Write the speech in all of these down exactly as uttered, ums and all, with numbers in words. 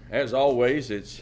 As always, it's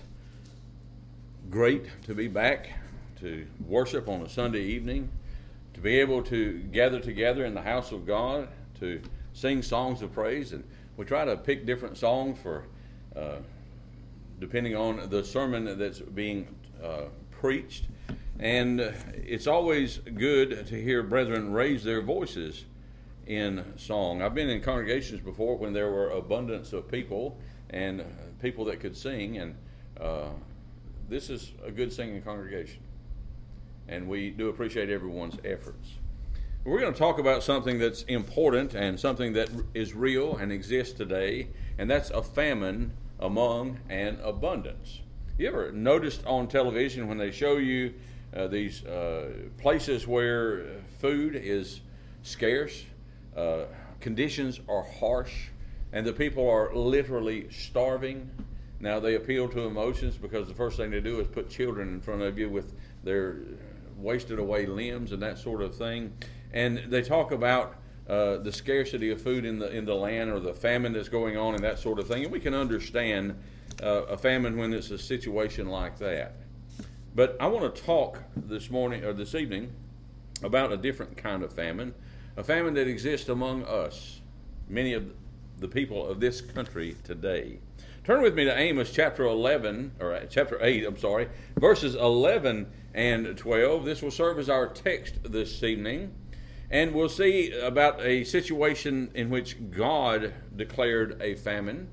great to be back to worship on a Sunday evening, to be able to gather together in the house of God, to sing songs of praise. And we try to pick different songs for, uh, depending on the sermon that's being uh, preached. And it's always good to hear brethren raise their voices in song. I've been in congregations before when there were abundance of people and people that could sing, and uh, this is a good singing congregation, and we do appreciate everyone's efforts. We're going to talk about something that's important and something that is real and exists today, and that's a famine among an abundance. You ever noticed on television when they show you uh, these uh, places where food is scarce, uh, conditions are harsh, and the people are literally starving? Now, they appeal to emotions because the first thing they do is put children in front of you with their wasted away limbs and that sort of thing. And they talk about uh, the scarcity of food in the in the land, or the famine that's going on and that sort of thing. And we can understand uh, a famine when it's a situation like that. But I want to talk this morning or this evening about a different kind of famine, a famine that exists among us, many of the people of this country today. Turn with me to Amos chapter eleven, or chapter eight, I'm sorry, verses eleven and twelve. This will serve as our text this evening, and we'll see about a situation in which God declared a famine.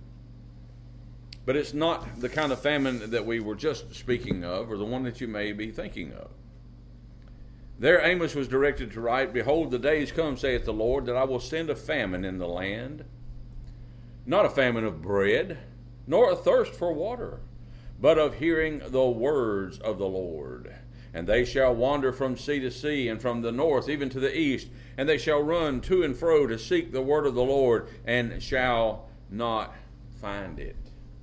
But it's not the kind of famine that we were just speaking of, or the one that you may be thinking of. There Amos was directed to write, "Behold, the days come, saith the Lord, that I will send a famine in the land, not a famine of bread, nor a thirst for water, but of hearing the words of the Lord. And they shall wander from sea to sea, and from the north even to the east, and they shall run to and fro to seek the word of the Lord, and shall not find it."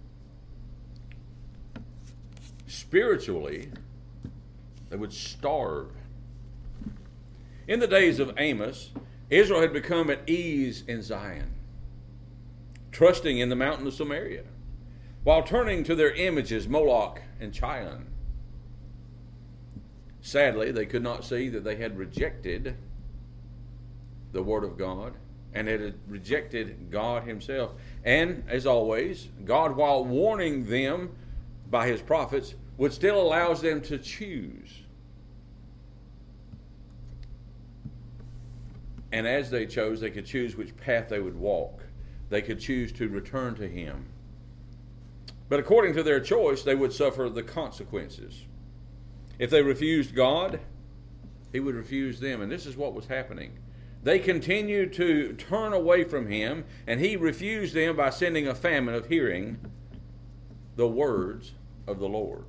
Spiritually, they would starve. In the days of Amos, Israel had become at ease in Zion, trusting in the mountain of Samaria, while turning to their images, Moloch and Chilion. Sadly, they could not see that they had rejected the Word of God and had rejected God Himself. And, as always, God, while warning them by His prophets, would still allow them to choose. And as they chose, they could choose which path they would walk. They could choose to return to Him. But according to their choice, they would suffer the consequences. If they refused God, He would refuse them. And this is what was happening. They continued to turn away from Him, and He refused them by sending a famine of hearing the words of the Lord.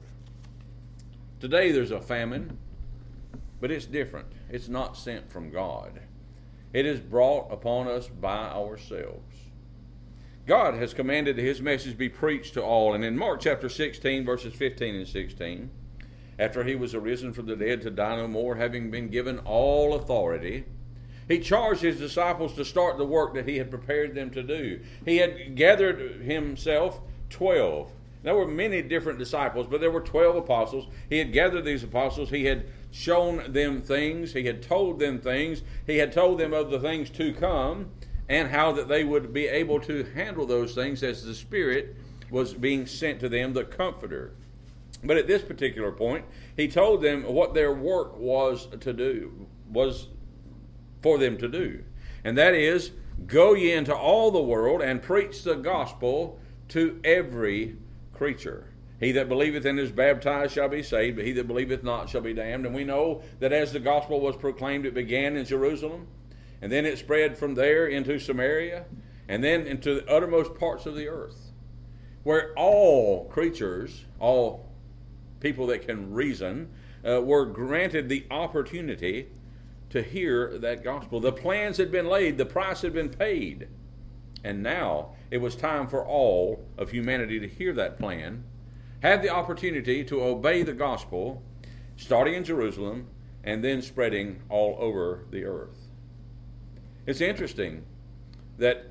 Today there's a famine, but it's different. It's not sent from God. It is brought upon us by ourselves. God has commanded that His message be preached to all. And in Mark chapter sixteen, verses fifteen and sixteen, after He was arisen from the dead to die no more, having been given all authority, He charged His disciples to start the work that He had prepared them to do. He had gathered Himself twelve. There were many different disciples, but there were twelve apostles. He had gathered these apostles. He had shown them things. He had told them things. He had told them of the things to come, and how that they would be able to handle those things as the Spirit was being sent to them, the Comforter. But at this particular point, He told them what their work was to do, was for them to do. And that is, go ye into all the world and preach the gospel to every creature. He that believeth and is baptized shall be saved, but he that believeth not shall be damned. And we know that as the gospel was proclaimed, it began in Jerusalem, and then it spread from there into Samaria, and then into the uttermost parts of the earth, where all creatures, all people that can reason, uh, were granted the opportunity to hear that gospel. The plans had been laid, the price had been paid, and now it was time for all of humanity to hear that plan, have the opportunity to obey the gospel, starting in Jerusalem and then spreading all over the earth. It's interesting that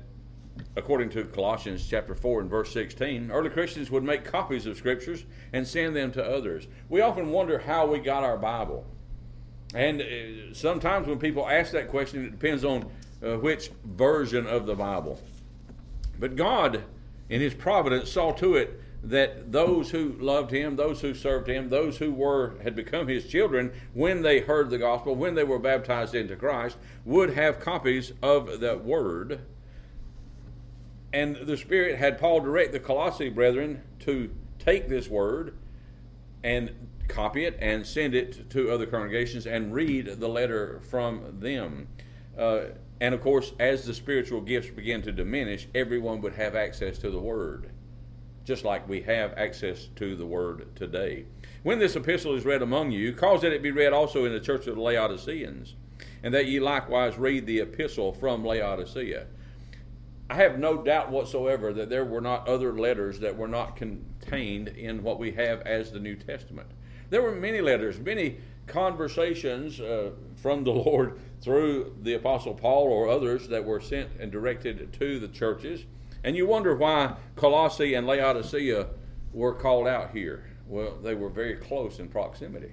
according to Colossians chapter four and verse sixteen, early Christians would make copies of scriptures and send them to others. We often wonder how we got our Bible. And uh, sometimes when people ask that question, it depends on uh, which version of the Bible. But God, in His providence, saw to it that those who loved Him, those who served Him, those who were had become His children, when they heard the gospel, when they were baptized into Christ, would have copies of the Word. And the Spirit had Paul direct the Colossae brethren to take this Word and copy it and send it to other congregations and read the letter from them. Uh, and of course, as the spiritual gifts began to diminish, everyone would have access to the Word, just like we have access to the Word today. When this epistle is read among you, cause that it be read also in the church of the Laodiceans, and that ye likewise read the epistle from Laodicea. I have no doubt whatsoever that there were not other letters that were not contained in what we have as the New Testament. There were many letters, many conversations uh, from the Lord through the Apostle Paul or others that were sent and directed to the churches. And you wonder why Colossae and Laodicea were called out here. Well, they were very close in proximity.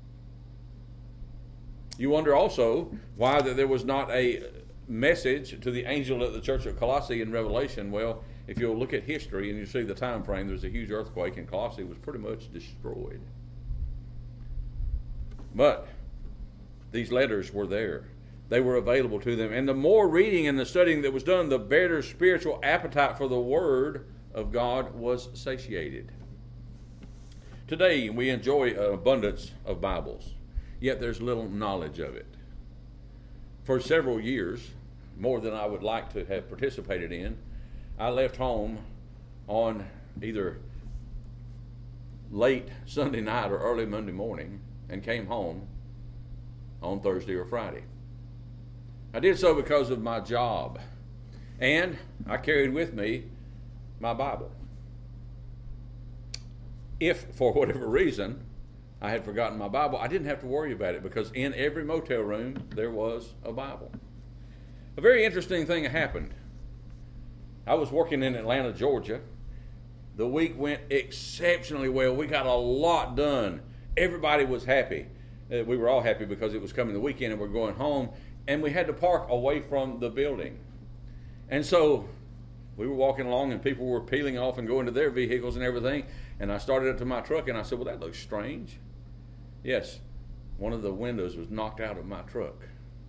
You wonder also why that there was not a message to the angel at the church of Colossae in Revelation. Well, if you'll look at history and you see the time frame, there's a huge earthquake and Colossae was pretty much destroyed. But these letters were there. They were available to them. And the more reading and the studying that was done, the better spiritual appetite for the Word of God was satiated. Today, we enjoy an abundance of Bibles, yet there's little knowledge of it. For several years, more than I would like to have participated in, I left home on either late Sunday night or early Monday morning and came home on Thursday or Friday. I did so because of my job, and I carried with me my Bible. If, for whatever reason, I had forgotten my Bible, I didn't have to worry about it because in every motel room there was a Bible. A very interesting thing happened. I was working in Atlanta, Georgia. The week went exceptionally well. We got a lot done. Everybody was happy. Uh, we were all happy because it was coming the weekend and we're going home. And we had to park away from the building. And so we were walking along and people were peeling off and going to their vehicles and everything. And I started up to my truck and I said, well, that looks strange. Yes, one of the windows was knocked out of my truck.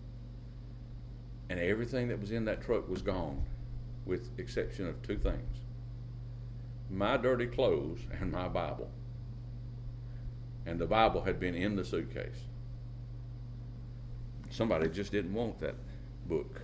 And everything that was in that truck was gone, with exception of two things. My dirty clothes and my Bible. And the Bible had been in the suitcase. Somebody just didn't want that book.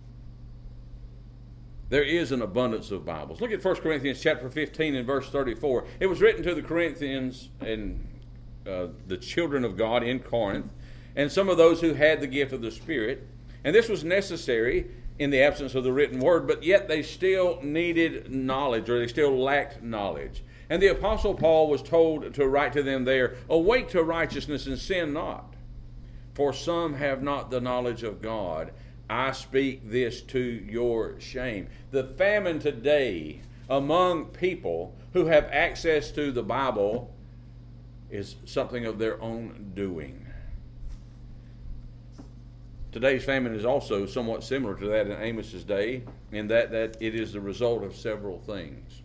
There is an abundance of Bibles. Look at First Corinthians chapter fifteen and verse thirty-four. It was written to the Corinthians and uh, the children of God in Corinth, and some of those who had the gift of the Spirit. And this was necessary in the absence of the written word, but yet they still needed knowledge, or they still lacked knowledge. And the Apostle Paul was told to write to them there, awake to righteousness and sin not. For some have not the knowledge of God. I speak this to your shame. The famine today among people who have access to the Bible is something of their own doing. Today's famine is also somewhat similar to that in Amos's day, in that, that it is the result of several things.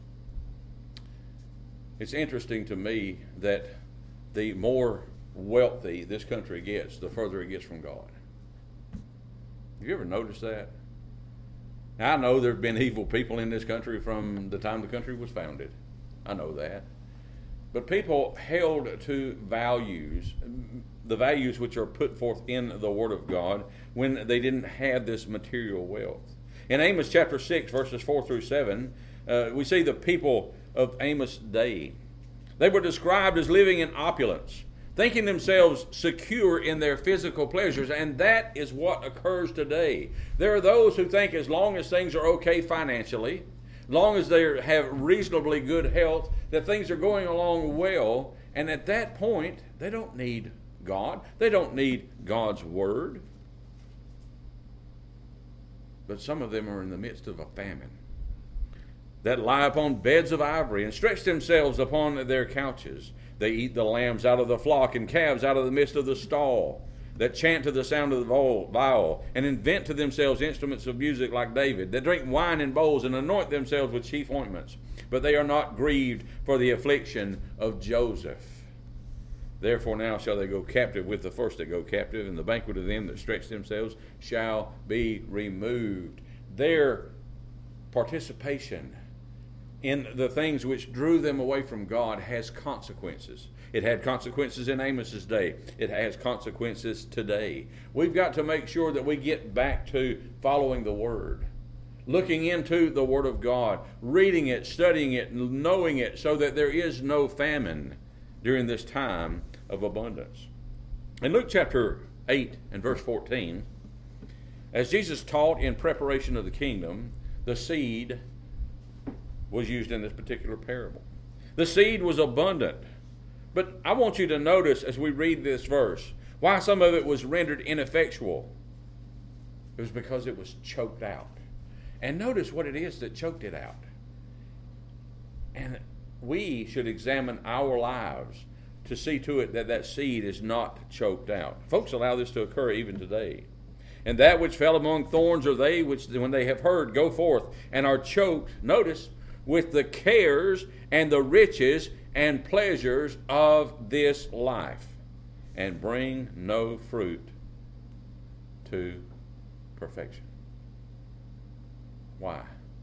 It's interesting to me that the more wealthy this country gets, the further it gets from God. Have you ever noticed that? Now, I know there have been evil people in this country from the time the country was founded. I know that. But people held to values, the values which are put forth in the Word of God, when they didn't have this material wealth. In Amos chapter six, verses four through seven, uh, we see the people of Amos' day. They were described as living in opulence, thinking themselves secure in their physical pleasures, and that is what occurs today. There are those who think as long as things are okay financially, long as they have reasonably good health, that things are going along well, and at that point, they don't need God. They don't need God's Word. But some of them are in the midst of a famine. that lie upon beds of ivory, and stretch themselves upon their couches. They eat the lambs out of the flock, and calves out of the midst of the stall, that chant to the sound of the viol, and invent to themselves instruments of music like David, that drink wine in bowls, and anoint themselves with chief ointments. But they are not grieved for the affliction of Joseph. Therefore now shall they go captive with the first that go captive, and the banquet of them that stretch themselves shall be removed. Their participation in the things which drew them away from God has consequences. It had consequences in Amos's day. It has consequences today. We've got to make sure that we get back to following the Word, looking into the Word of God, reading it, studying it, knowing it, so that there is no famine during this time of abundance. In Luke chapter eight and verse fourteen, as Jesus taught in preparation of the kingdom, the seed was used in this particular parable. The seed was abundant. But I want you to notice as we read this verse, why some of it was rendered ineffectual. It was because it was choked out. And notice what it is that choked it out. And we should examine our lives to see to it that that seed is not choked out. Folks allow this to occur even today. And that which fell among thorns are they which, when they have heard, go forth and are choked, notice, with the cares and the riches and pleasures of this life, and bring no fruit to perfection. Why?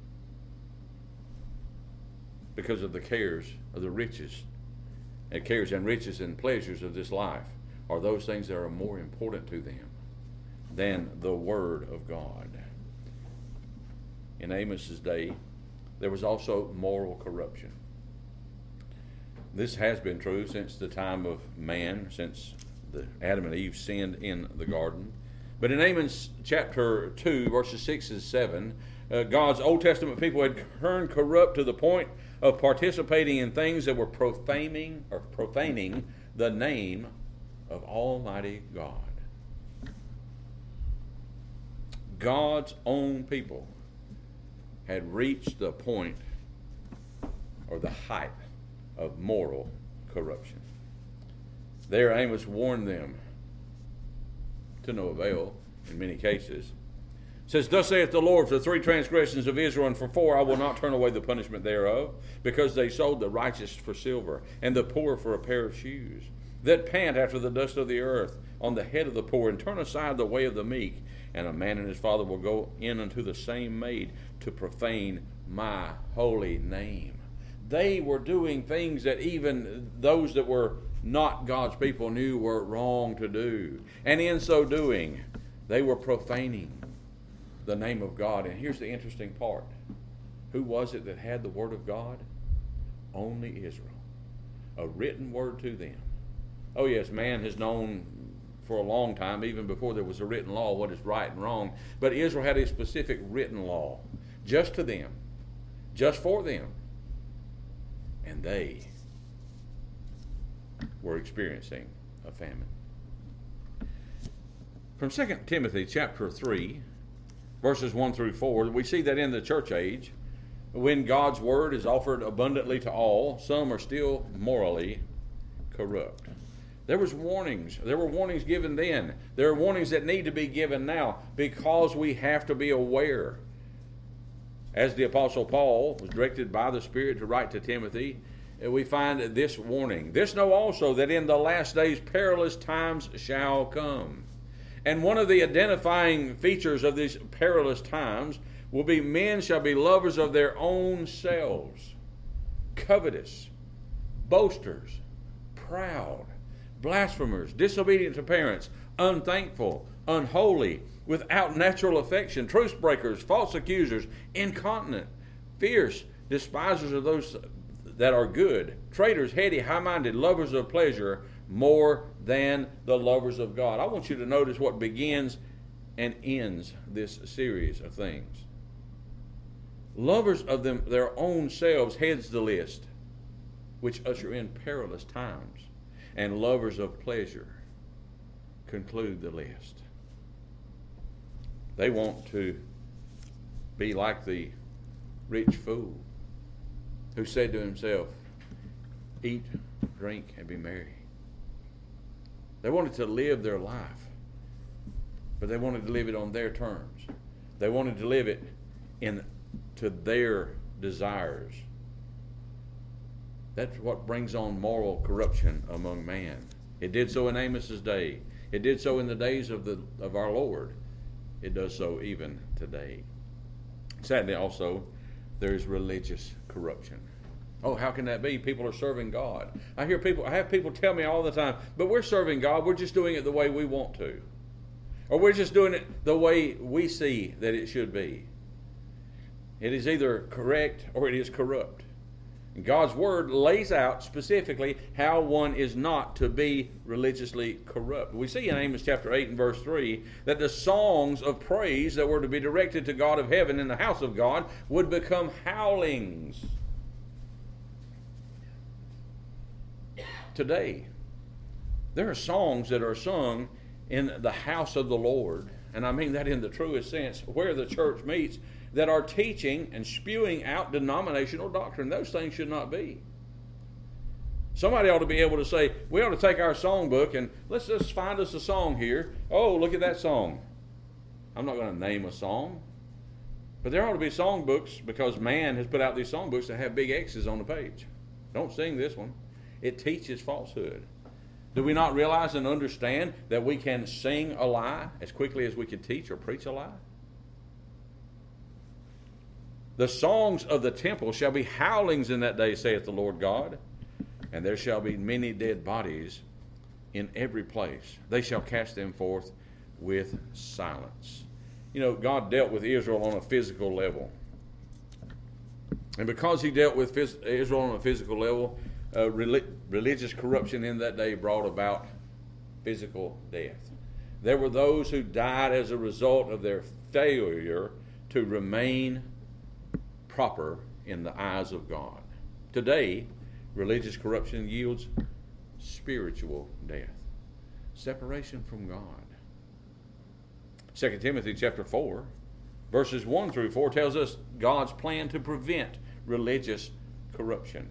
Because of the cares of the riches, and cares and riches and pleasures of this life are those things that are more important to them than the Word of God. In Amos's day, there was also moral corruption. This has been true since the time of man, since the Adam and Eve sinned in the garden. But in Amos chapter two, verses six and seven, uh, God's Old Testament people had turned corrupt to the point of participating in things that were profaning or profaning the name of Almighty God. God's own people had reached the point or the height of moral corruption. There Amos warned them, to no avail in many cases. It says, thus saith the Lord, for the three transgressions of Israel, and for four I will not turn away the punishment thereof, because they sold the righteous for silver, and the poor for a pair of shoes, that pant after the dust of the earth on the head of the poor, and turn aside the way of the meek. And a man and his father will go in unto the same maid to profane my holy name. They were doing things that even those that were not God's people knew were wrong to do. And in so doing, they were profaning the name of God. And here's the interesting part. Who was it that had the Word of God? Only Israel. A written word to them. Oh yes, man has known for a long time, even before there was a written law, what is right and wrong. But Israel had a specific written law, just to them, just for them. And they were experiencing a famine. From Second Timothy chapter three, verses one through four, we see that in the church age, when God's word is offered abundantly to all, some are still morally corrupt. There was warnings. There were warnings given then. There are warnings that need to be given now, because we have to be aware. As the Apostle Paul was directed by the Spirit to write to Timothy, we find this warning. This know also that in the last days perilous times shall come. And one of the identifying features of these perilous times will be men shall be lovers of their own selves, covetous, boasters, proud, blasphemers, disobedient to parents, unthankful, unholy, without natural affection, truce breakers, false accusers, incontinent, fierce, despisers of those that are good, traitors, heady, high-minded, lovers of pleasure more than the lovers of God. I want you to notice what begins and ends this series of things. Lovers of them their own selves heads the list, which usher in perilous times. And lovers of pleasure conclude the list. They want to be like the rich fool who said to himself, eat, drink, and be merry. They wanted to live their life, but they wanted to live it on their terms. They wanted to live it in to their desires. That's what brings on moral corruption among man. It did so in Amos's day. It did so in the days of the of our Lord. It does so even today. Sadly, also, there's religious corruption. Oh, how can that be? People are serving God. I hear people, I have people tell me all the time, but we're serving God. We're just doing it the way we want to. Or we're just doing it the way we see that it should be. It is either correct or it is corrupt. And God's Word lays out specifically how one is not to be religiously corrupt. We see in Amos chapter eight and verse three that the songs of praise that were to be directed to God of heaven in the house of God would become howlings. Today, there are songs that are sung in the house of the Lord, and I mean that in the truest sense, where the church meets, that are teaching and spewing out denominational doctrine. Those things should not be. Somebody ought to be able to say, we ought to take our songbook and let's just find us a song here. Oh, look at that song. I'm not going to name a song, but there ought to be songbooks, because man has put out these songbooks that have big X's on the page. Don't sing this one. It teaches falsehood. Do we not realize and understand that we can sing a lie as quickly as we can teach or preach a lie? The songs of the temple shall be howlings in that day, saith the Lord God, and there shall be many dead bodies in every place. They shall cast them forth with silence. You know, God dealt with Israel on a physical level. And because he dealt with phys- Israel on a physical level, uh, rel- religious corruption in that day brought about physical death. There were those who died as a result of their failure to remain proper in the eyes of God. Today, religious corruption yields spiritual death, separation from God. Second Timothy chapter four, verses one through four tells us God's plan to prevent religious corruption.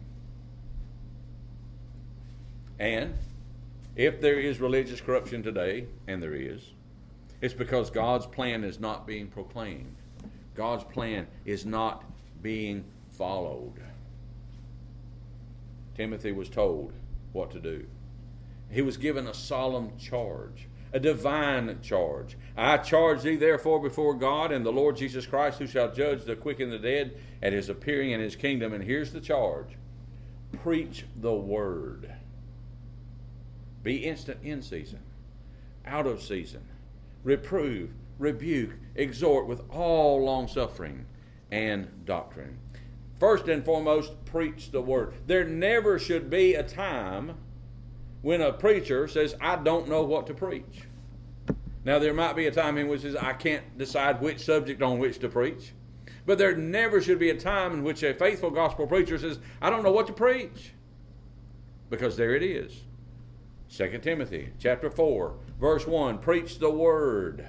And if there is religious corruption today, and there is, it's because God's plan is not being proclaimed. God's plan is not being followed. Timothy was told what to do. He was given a solemn charge, a divine charge. I charge thee therefore before God and the Lord Jesus Christ, who shall judge the quick and the dead at his appearing in his kingdom. And here's the charge: preach the word. Be instant in season, out of season. Reprove, rebuke, exhort with all longsuffering and doctrine. First and foremost, preach the word. There never should be a time when a preacher says, I don't know what to preach. Now, there might be a time in which says, I can't decide which subject on which to preach. But there never should be a time in which a faithful gospel preacher says, I don't know what to preach. Because there it is. Second Timothy chapter four, verse one, preach the word.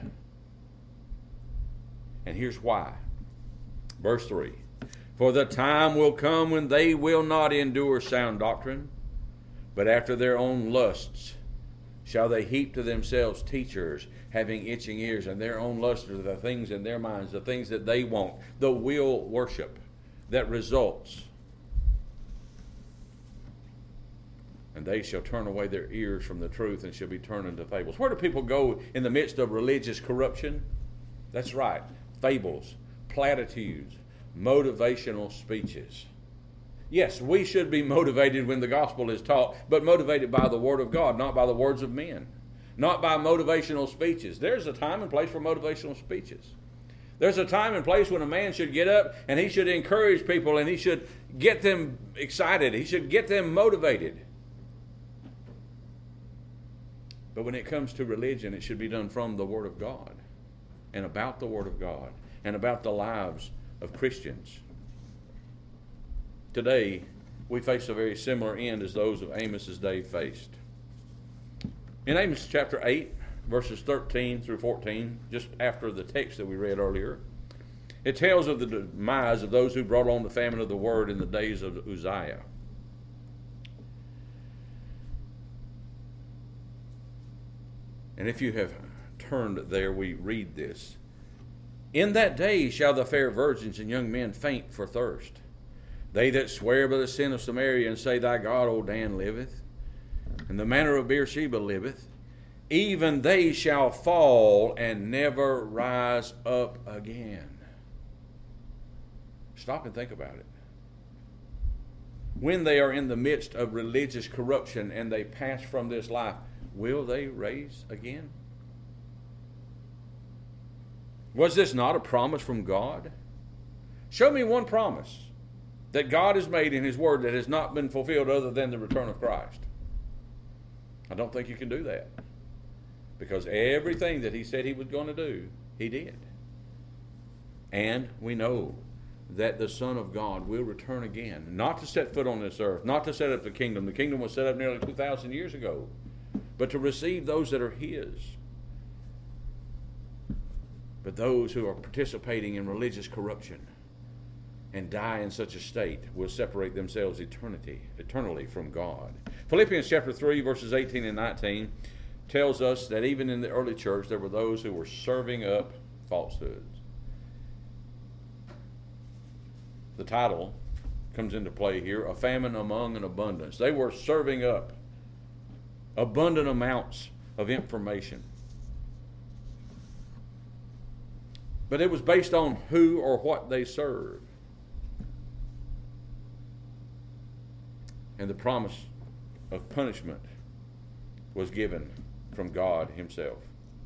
And here's why. Verse three, for the time will come when they will not endure sound doctrine, but after their own lusts shall they heap to themselves teachers having itching ears, and their own lusts are the things in their minds, the things that they want, the will worship that results. And they shall turn away their ears from the truth and shall be turned into fables. Where do people go in the midst of religious corruption? That's right. Fables, platitudes, motivational speeches. Yes, we should be motivated when the gospel is taught, but motivated by the word of God, not by the words of men, not by motivational speeches. There's a time and place for motivational speeches. There's a time and place when a man should get up and he should encourage people and he should get them excited. He should get them motivated. But when it comes to religion, it should be done from the Word of God and about the Word of God and about the lives of Christians. Today, we face a very similar end as those of Amos's day faced. In Amos chapter eight, verses thirteen through fourteen, just after the text that we read earlier, It tells of the demise of those who brought on the famine of the word in the days of Uzziah. And if you have turned there, we read this. In that day shall the fair virgins and young men faint for thirst. They that swear by the sin of Samaria and say, Thy God, O Dan, liveth, and the manner of Beersheba liveth, even they shall fall and never rise up again. Stop and think about it. When they are in the midst of religious corruption and they pass from this life, will they rise again? Was this not a promise from God? Show me one promise that God has made in His Word that has not been fulfilled other than the return of Christ. I don't think you can do that. Because everything that He said He was going to do, He did. And we know that the Son of God will return again, not to set foot on this earth, not to set up the kingdom. The kingdom was set up nearly two thousand years ago, but to receive those that are His. But those who are participating in religious corruption and die in such a state will separate themselves eternity, eternally from God. Philippians chapter three, verses eighteen and nineteen tells us that even in the early church there were those who were serving up falsehoods. The title comes into play here, A Famine Among an Abundance. They were serving up abundant amounts of information. But it was based on who or what they served. And the promise of punishment was given from God Himself.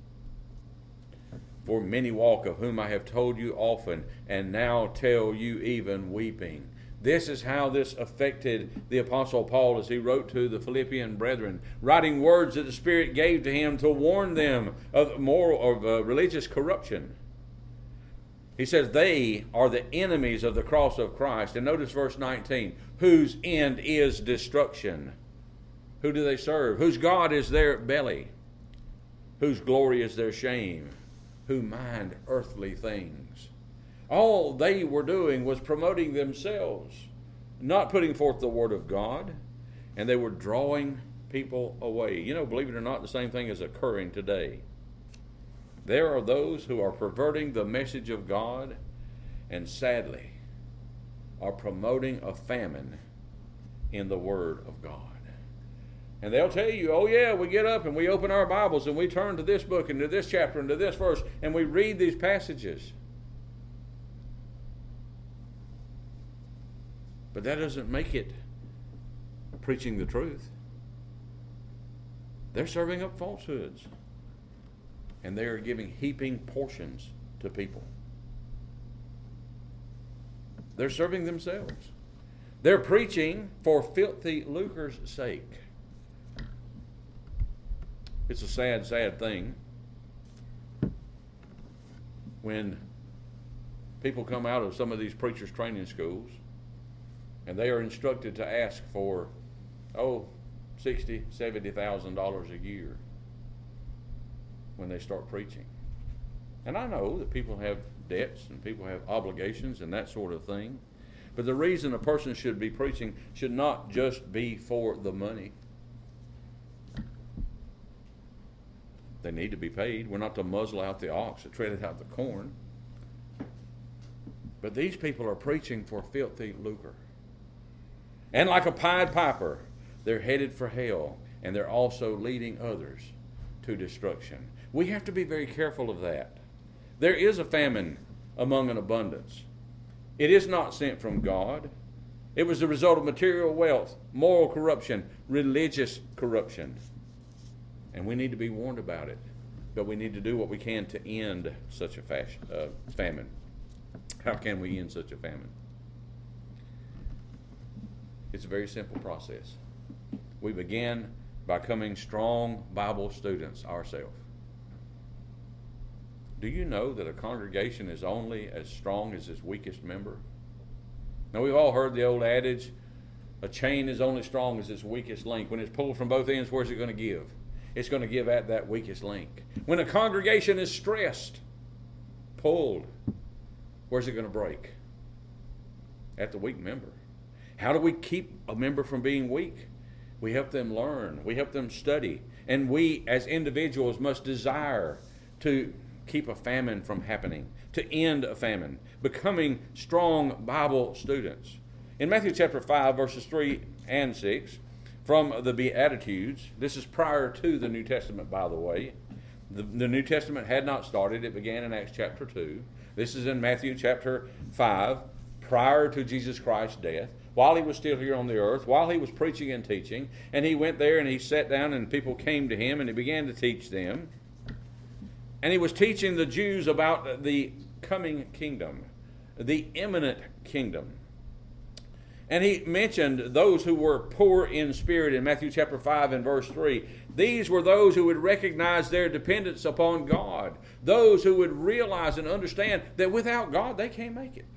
For many walk, of whom I have told you often, and now tell you even weeping. This is how this affected the Apostle Paul as he wrote to the Philippian brethren, writing words that the Spirit gave to him to warn them of moral, of uh, religious corruption. He says they are the enemies of the cross of Christ. And notice verse nineteen, whose end is destruction. Who do they serve? Whose God is their belly? Whose glory is their shame? Who mind earthly things. All they were doing was promoting themselves, not putting forth the word of God, and they were drawing people away. You know, believe it or not, the same thing is occurring today. There are those who are perverting the message of God and sadly are promoting a famine in the Word of God. And they'll tell you, oh yeah, we get up and we open our Bibles and we turn to this book and to this chapter and to this verse and we read these passages. But that doesn't make it preaching the truth. They're serving up falsehoods. And they are giving heaping portions to people. They're serving themselves. They're preaching for filthy lucre's sake. It's a sad, sad thing when people come out of some of these preachers' training schools and they are instructed to ask for, oh, sixty thousand dollars, seventy thousand dollars a year when they start preaching. And I know that people have debts and people have obligations and that sort of thing. But the reason a person should be preaching should not just be for the money. They need to be paid. We're not to muzzle out the ox or tread out the corn. But these people are preaching for filthy lucre. And like a Pied Piper, they're headed for hell, and they're also leading others to destruction. We have to be very careful of that. There is a famine among an abundance. It is not sent from God. It was the result of material wealth, moral corruption, religious corruption. And we need to be warned about it. But we need to do what we can to end such a fashion, uh, famine. How can we end such a famine? It's a very simple process. We begin by becoming strong Bible students ourselves. Do you know that a congregation is only as strong as its weakest member? Now, we've all heard the old adage, a chain is only strong as its weakest link. When it's pulled from both ends, where's it going to give? It's going to give at that weakest link. When a congregation is stressed, pulled, Where's it going to break? At the weak member. How do we keep a member from being weak? We help them learn. We help them study. And we, as individuals, must desire to keep a famine from happening, to end a famine, becoming strong Bible students. In Matthew chapter five, verses three and six, from the Beatitudes, this is prior to the New Testament, by the way. The, the New Testament had not started. It began in Acts chapter two. This is in Matthew chapter five, prior to Jesus Christ's death, while he was still here on the earth, while he was preaching and teaching. And he went there and he sat down and people came to him and he began to teach them. And he was teaching the Jews about the coming kingdom, the imminent kingdom. And he mentioned those who were poor in spirit in Matthew chapter five and verse three. These were those who would recognize their dependence upon God. Those who would realize and understand that without God they can't make it.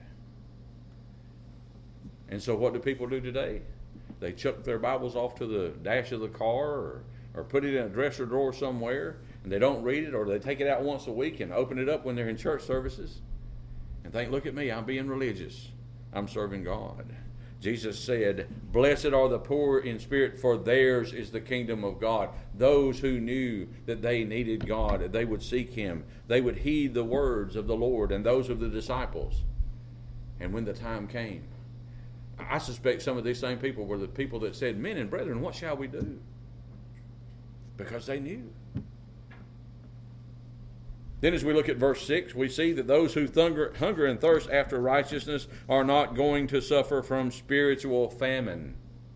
And so what do people do today? They chuck their Bibles off to the dash of the car or, or put it in a dresser drawer somewhere, and they don't read it, or they take it out once a week and open it up when they're in church services and think, look at me, I'm being religious. I'm serving God. Jesus said, blessed are the poor in spirit, for theirs is the kingdom of God. Those who knew that they needed God, they would seek him. They would heed the words of the Lord and those of the disciples. And when the time came, I suspect some of these same people were the people that said, men and brethren, what shall we do? Because they knew. Then as we look at verse six, we see that those who hunger, hunger and thirst after righteousness are not going to suffer from spiritual famine.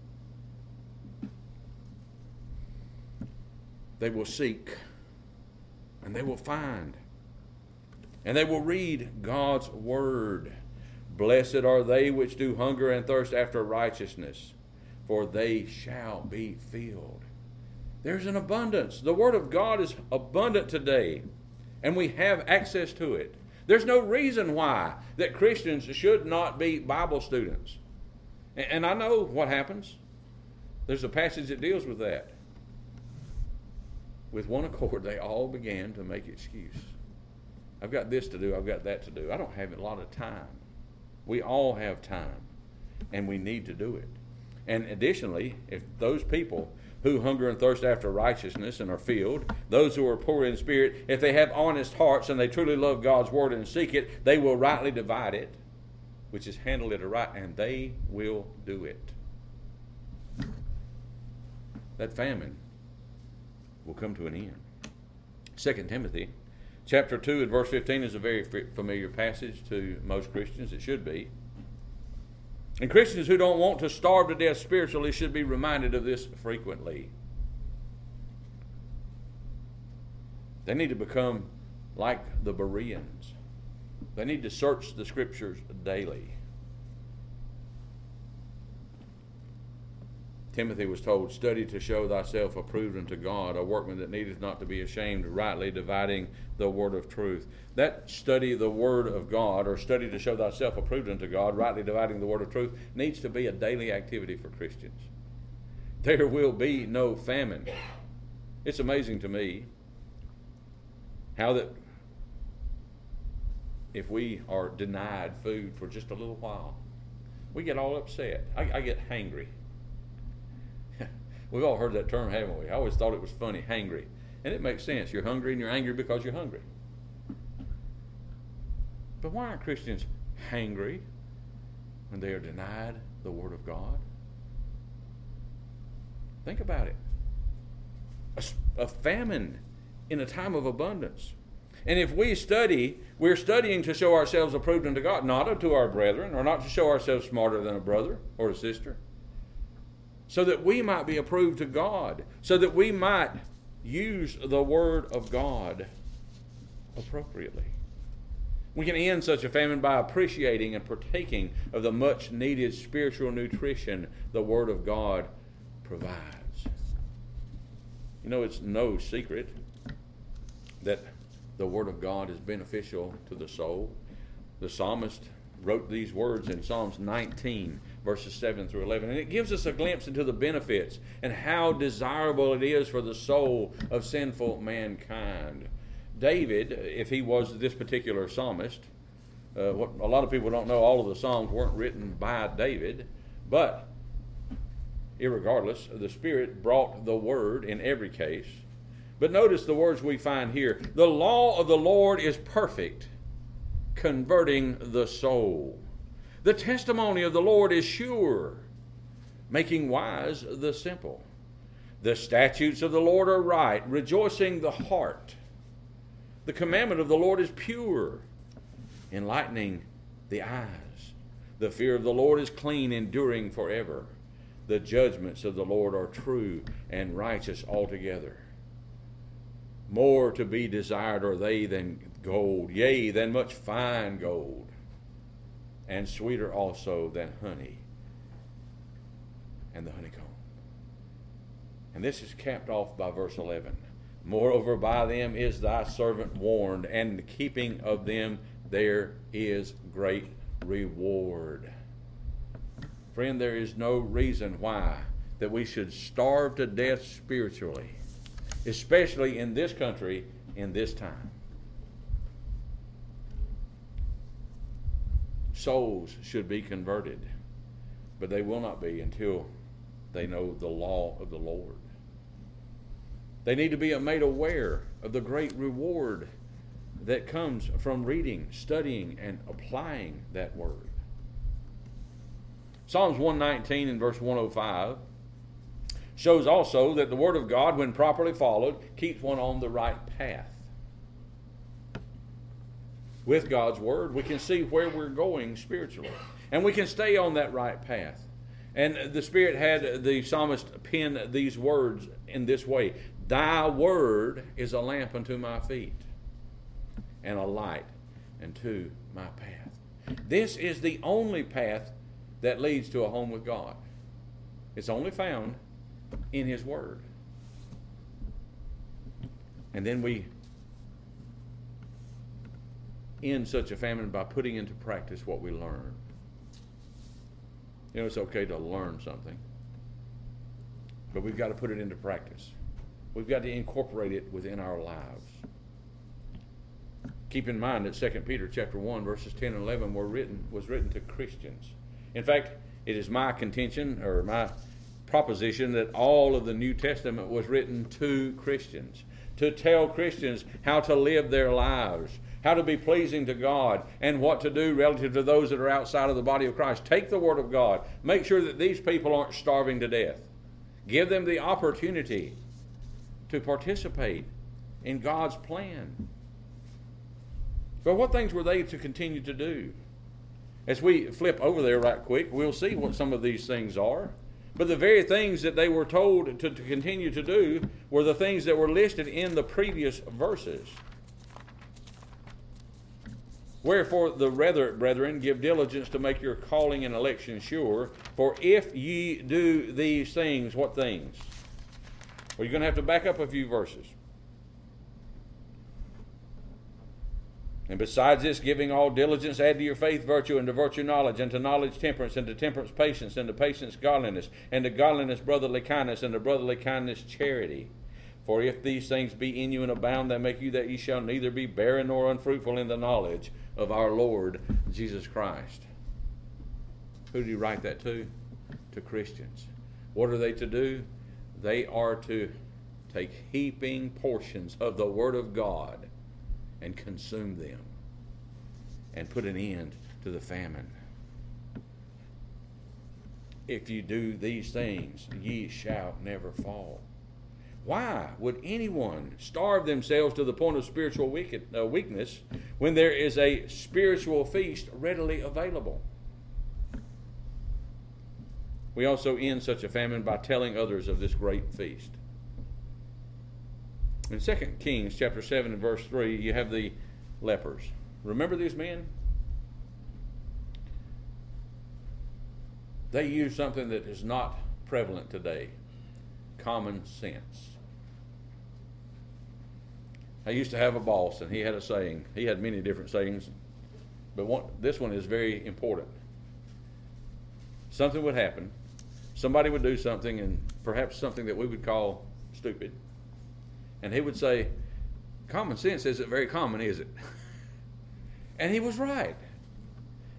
They will seek, and they will find, and they will read God's word. Blessed are they which do hunger and thirst after righteousness, for they shall be filled. There's an abundance. The word of God is abundant today, and we have access to it. There's no reason why that Christians should not be Bible students. And I know what happens. There's a passage that deals with that. With one accord, they all began to make excuse. I've got this to do, I've got that to do. I don't have a lot of time. We all have time, and we need to do it. And additionally, if those people who hunger and thirst after righteousness and are filled, those who are poor in spirit, if they have honest hearts and they truly love God's word and seek it, they will rightly divide it, which is handle it aright, and they will do it. That famine will come to an end. Second Timothy chapter two and verse fifteen is a very familiar passage to most Christians. It should be. And Christians who don't want to starve to death spiritually should be reminded of this frequently. They need to become like the Bereans. They need to search the Scriptures daily. Timothy was told, study to show thyself approved unto God, a workman that needeth not to be ashamed, rightly dividing the word of truth. That study the word of God, or study to show thyself approved unto God, rightly dividing the word of truth, needs to be a daily activity for Christians. There will be no famine. It's amazing to me how that if we are denied food for just a little while, we get all upset. I, I get hangry. We've all heard that term, haven't we? I always thought it was funny, hangry. And it makes sense. You're hungry and you're angry because you're hungry. But why aren't Christians hangry when they are denied the Word of God? Think about it. A, a famine in a time of abundance. And if we study, we're studying to show ourselves approved unto God, not unto our brethren, or not to show ourselves smarter than a brother or a sister, so that we might be approved to God, so that we might use the Word of God appropriately. We can end such a famine by appreciating and partaking of the much needed spiritual nutrition the Word of God provides. You know, it's no secret that the Word of God is beneficial to the soul. The psalmist wrote these words in Psalms nineteen, verses seven through eleven. And it gives us a glimpse into the benefits and how desirable it is for the soul of sinful mankind. David, if he was this particular psalmist, Uh, what a lot of people don't know, all of the Psalms weren't written by David, but irregardless, the Spirit brought the Word in every case. But notice the words we find here. The law of the Lord is perfect, converting the soul. The testimony of the Lord is sure, making wise the simple. The statutes of the Lord are right, rejoicing the heart. The commandment of the Lord is pure, enlightening the eyes. The fear of the Lord is clean, enduring forever. The judgments of the Lord are true and righteous altogether. More to be desired are they than gold, yea, than much fine gold, and sweeter also than honey and the honeycomb. And this is capped off by verse eleven. Moreover, by them is thy servant warned, and in the keeping of them there is great reward. Friend, there is no reason why that we should starve to death spiritually, especially in this country in this time. Souls should be converted, but they will not be until they know the law of the Lord. They need to be made aware of the great reward that comes from reading, studying, and applying that word. Psalms one nineteen and verse one oh five shows also that the Word of God, when properly followed, keeps one on the right path. With God's Word, we can see where we're going spiritually, and we can stay on that right path. And the Spirit had the psalmist pen these words in this way. Thy word is a lamp unto my feet, and a light unto my path. This is the only path that leads to a home with God. It's only found in His Word. And then we end such a famine by putting into practice what we learn. You know, it's okay to learn something, but we've got to put it into practice. We've got to incorporate it within our lives. Keep in mind that Second Peter chapter one, verses ten and eleven were written, was written to Christians. In fact, it is my contention, or my proposition, that all of the New Testament was written to Christians, to tell Christians how to live their lives, how to be pleasing to God, and what to do relative to those that are outside of the body of Christ. Take the Word of God. Make sure that these people aren't starving to death. Give them the opportunity to participate in God's plan. But what things were they to continue to do? As we flip over there right quick, we'll see what some of these things are. But the very things that they were told to, to continue to do were the things that were listed in the previous verses. Wherefore, the rather, brethren, give diligence to make your calling and election sure. For if ye do these things, what things? Well, you're going to have to back up a few verses. And besides this, giving all diligence, add to your faith virtue, and to virtue knowledge, and to knowledge temperance, and to temperance patience, and to patience godliness, and to godliness brotherly kindness, and to brotherly kindness charity. For if these things be in you and abound, they make you that ye shall neither be barren nor unfruitful in the knowledge of our Lord Jesus Christ. Who do you write that to? To Christians. What are they to do? They are to take heaping portions of the Word of God and consume them and put an end to the famine. If you do these things, ye shall never fall. Why would anyone starve themselves to the point of spiritual wicked, uh, weakness when there is a spiritual feast readily available? We also end such a famine by telling others of this great feast. In Second Kings chapter seven and verse three, you have the lepers. Remember these men? They use something that is not prevalent today. Common sense. I used to have a boss, and he had a saying. He had many different sayings, but one, this one is very important. Something would happen. Somebody would do something, and perhaps something that we would call stupid. And he would say, common sense isn't very common, is it? And he was right.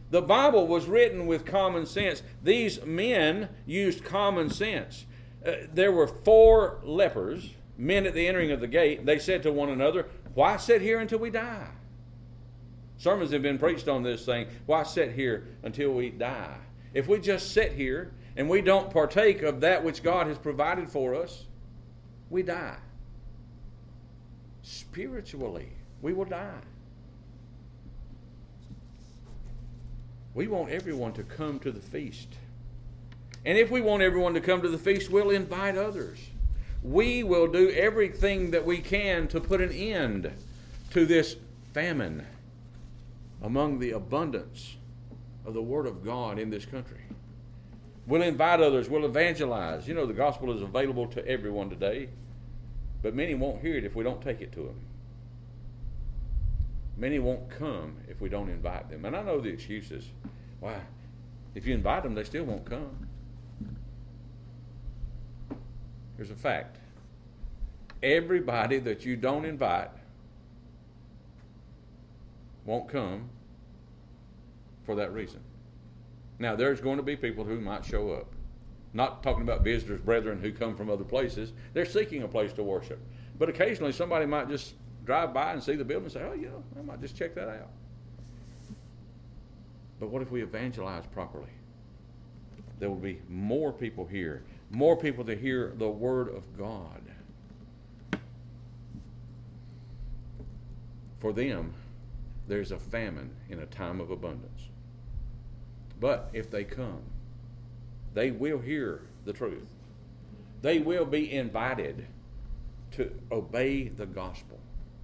The Bible was written with common sense. These men used common sense. Uh, there were four lepers, men at the entering of the gate. They said to one another, "Why sit here until we die?" Sermons have been preached on this thing. Why sit here until we die? If we just sit here and we don't partake of that which God has provided for us, we die. Spiritually, we will die. We want everyone to come to the feast. And if we want everyone to come to the feast, we'll invite others. We will do everything that we can to put an end to this famine among the abundance of the Word of God in this country. We'll invite others. We'll evangelize. You know, the gospel is available to everyone today, but many won't hear it if we don't take it to them. Many won't come if we don't invite them. And I know the excuses. Why? If you invite them, they still won't come. Here's a fact. Everybody that you don't invite won't come for that reason. Now, there's going to be people who might show up. Not talking about visitors, brethren who come from other places. They're seeking a place to worship. But occasionally somebody might just drive by and see the building and say, "Oh, you know, I might just check that out." But what if we evangelize properly? There will be more people here, more people to hear the Word of God. For them, there's a famine in a time of abundance. But if they come, they will hear the truth. They will be invited to obey the gospel.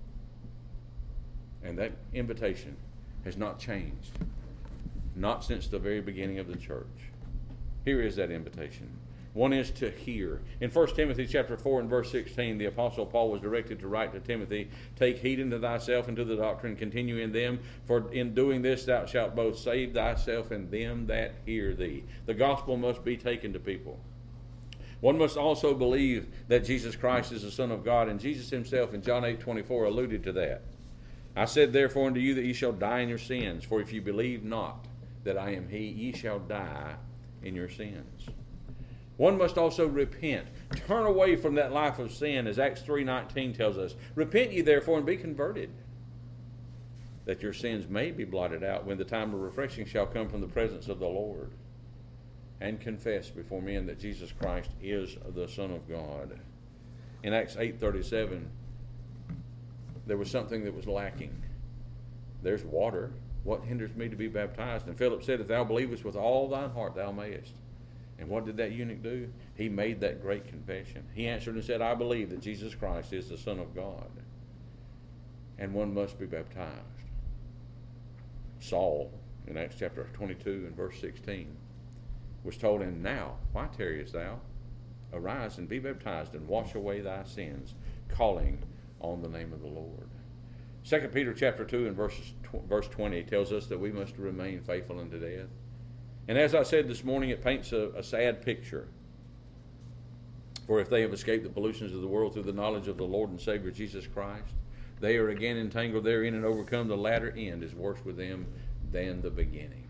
And that invitation has not changed, not since the very beginning of the church. Here is that invitation. One is to hear. In First Timothy chapter four and verse sixteen, the Apostle Paul was directed to write to Timothy, "Take heed unto thyself and to the doctrine, continue in them, for in doing this thou shalt both save thyself and them that hear thee." The gospel must be taken to people. One must also believe that Jesus Christ is the Son of God, and Jesus himself in John eight twenty-four alluded to that. "I said therefore unto you that ye shall die in your sins, for if you believe not that I am he, ye shall die in your sins." One must also repent. Turn away from that life of sin, as Acts three nineteen tells us. "Repent ye therefore and be converted, that your sins may be blotted out when the time of refreshing shall come from the presence of the Lord. And confess before men that Jesus Christ is the Son of God." In Acts eight thirty-seven, there was something that was lacking. There's water. What hinders me to be baptized? And Philip said, "If thou believest with all thine heart, thou mayest." And what did that eunuch do? He made that great confession. He answered and said, "I believe that Jesus Christ is the Son of God." And one must be baptized. Saul, in Acts chapter twenty-two and verse sixteen, was told, "And now, why tarriest thou? Arise and be baptized and wash away thy sins, calling on the name of the Lord." Second Peter chapter two and verse, verse twenty tells us that we must remain faithful unto death. And as I said this morning, it paints a, a sad picture. For if they have escaped the pollutions of the world through the knowledge of the Lord and Savior Jesus Christ, they are again entangled therein and overcome. The latter end is worse with them than the beginning.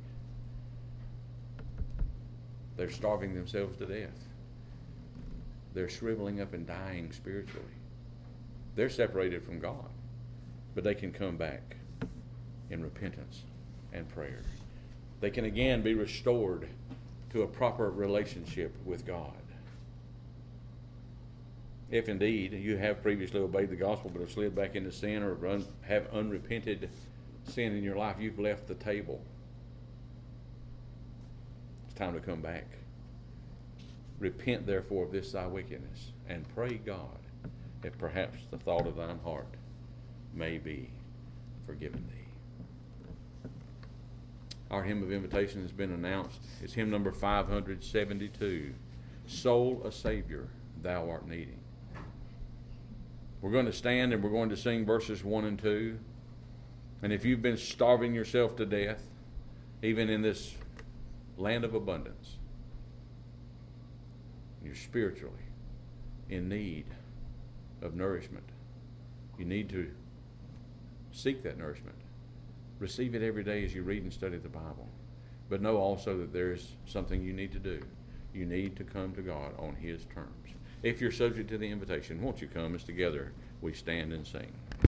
They're starving themselves to death. They're shriveling up and dying spiritually. They're separated from God. But they can come back in repentance and prayer. They can again be restored to a proper relationship with God. If indeed you have previously obeyed the gospel but have slid back into sin or run, have unrepented sin in your life, you've left the table. It's time to come back. Repent therefore of this thy wickedness, and pray God if perhaps the thought of thine heart may be forgiven thee. Our hymn of invitation has been announced. It's hymn number five hundred seventy-two. "Soul, a Savior, thou art needing." We're going to stand and we're going to sing verses one and two. And if you've been starving yourself to death, even in this land of abundance, you're spiritually in need of nourishment, you need to seek that nourishment. Receive it every day as you read and study the Bible. But know also that there is something you need to do. You need to come to God on His terms. If you're subject to the invitation, won't you come as together we stand and sing?